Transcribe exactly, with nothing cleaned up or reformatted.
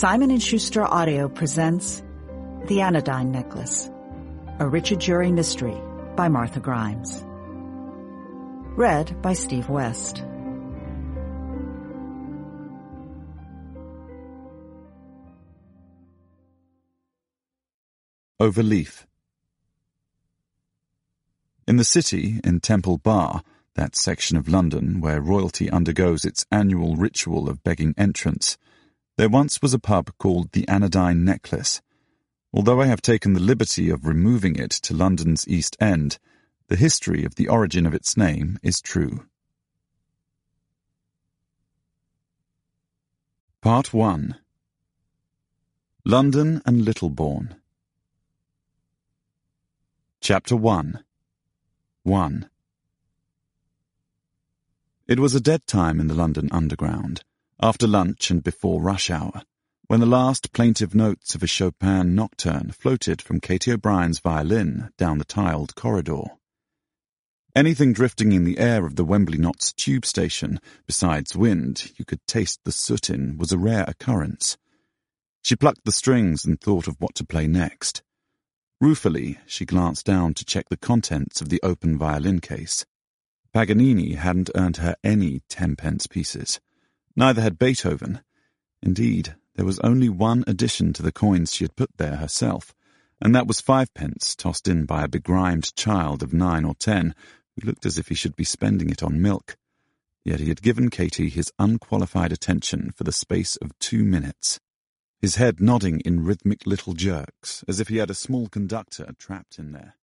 Simon and Schuster Audio presents The Anodyne Necklace, a Richard Jury mystery by Martha Grimes. Read by Steve West. Overleaf. In the city, in Temple Bar, that section of London where royalty undergoes its annual ritual of begging entrance, there once was a pub called the Anodyne Necklace. Although I have taken the liberty of removing it to London's East End, the history of the origin of its name is true. Part one. London and Littlebourne. Chapter one. one. It was a dead time in the London Underground, after lunch and before rush hour, when the last plaintive notes of a Chopin nocturne floated from Katie O'Brien's violin down the tiled corridor. Anything drifting in the air of the Wembley Knots tube station, besides wind you could taste the soot in, was a rare occurrence. She plucked the strings and thought of what to play next. Ruefully, she glanced down to check the contents of the open violin case. Paganini hadn't earned her any tenpence pieces. Neither had Beethoven. Indeed, there was only one addition to the coins she had put there herself, and that was fivepence tossed in by a begrimed child of nine or ten, who looked as if he should be spending it on milk. Yet he had given Katie his unqualified attention for the space of two minutes, his head nodding in rhythmic little jerks, as if he had a small conductor trapped in there.